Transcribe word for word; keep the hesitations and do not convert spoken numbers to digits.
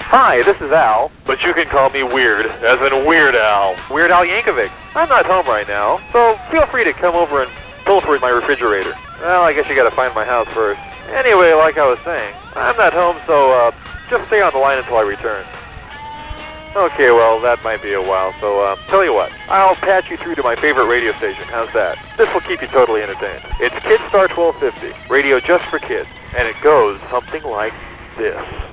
Hi, this is Al, but you can call me Weird, as in Weird Al. Weird Al Yankovic. I'm not home right now, so feel free to come over and pilfer in my refrigerator. Well, I guess you gotta find my house first. Anyway, like I was saying, I'm not home, so uh, just stay on the line until I return. Okay, well, that might be a while, so uh, tell you what, I'll patch you through to my favorite radio station. How's that? This will keep you totally entertained. It's Kidstar twelve fifty, radio just for kids, and it goes something like this.